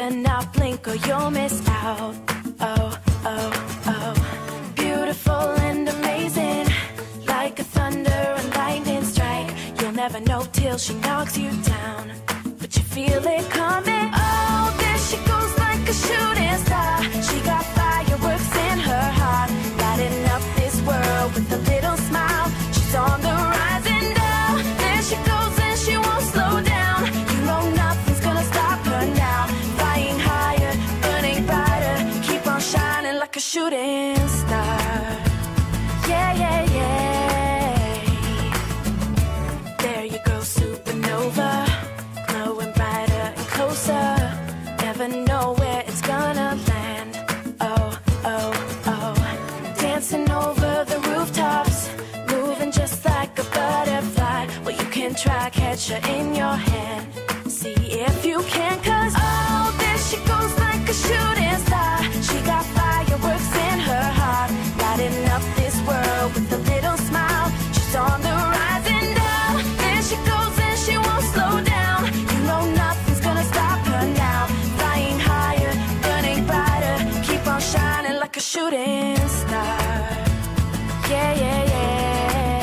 better not blink or you'll miss out. Oh, oh, oh. Beautiful and amazing, like a thunder and lightning strike. You'll never know till she knocks you down, but you feel it coming. Oh, there she goes like a shooting star. She got fireworks in her heart, lighting up this world with a little smile. She's on the rise and down. There she goes and she won't slow down. You know nothing's gonna stop her now. Flying higher, burning brighter, keep on shining like a shooting star. Yeah, yeah, yeah. There you go, supernova, glowing brighter and closer. Never know where it's gonna land. Oh, oh, oh. Dancing over the rooftops, moving just like a butterfly. Well, you can try, catch her in your hand, see if you can. Cause oh, there she goes like a shooting star. She got fireworks in her heart, lighting up this world with a little smile. She's on the rise and down. There she goes and she won't slow down. You know nothing's gonna stop her now. Flying higher, burning brighter, keep on shining like a shooting star. Yeah, yeah, yeah.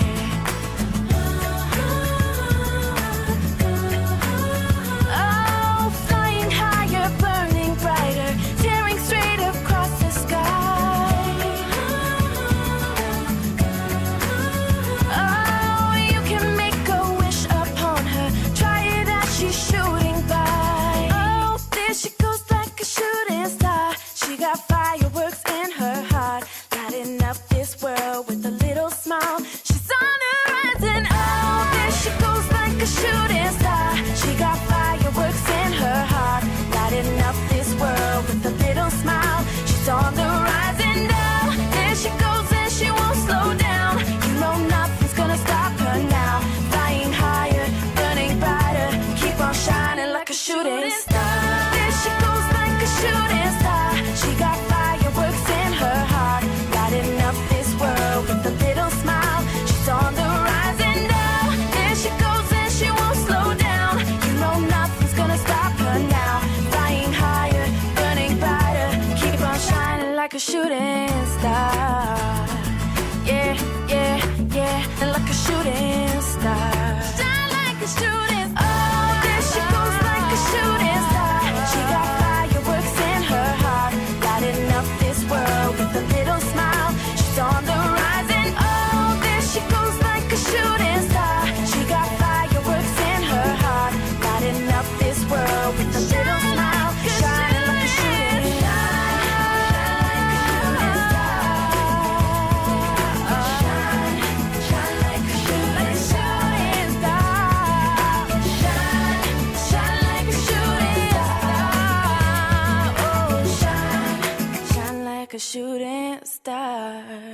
Oh, flying higher, burning brighter, tearing straight across the sky. Oh, you can make a wish upon her, try it as she's shooting by. Oh, there she goes like a shooting star. She got fireworks in her heart, lighting up this world with a little smile. She's on the rise and oh, there she goes like a shooting star. She got fireworks in her heart, lighting up this world with a little smile. She's on the rise and oh, there she goes and she won't slow down. You know nothing's gonna stop her now. Flying higher, burning brighter, keep on shining like a shooting star. There she goes like a shooting star. She got fireworks in her heart, lighting up this world with a little smile. She's on the rise and oh, there she goes and she won't slow down. You know nothing's gonna stop her now. Flying higher, burning brighter, keep on shining like a shooting star. Yeah, yeah, yeah, and like a shooting star. Shine like a shooting star. Oh, there she goes like a shooting star. She got fireworks in her heart, lighting up this world with a little smile. She's on the rise and oh, there she goes like a shooting star. She got fireworks in her heart, lighting up this world with a little smile. Shining like a shooting star. Shine like a shooting star. Shine like a shooting star. Oh, shine like a shooting star.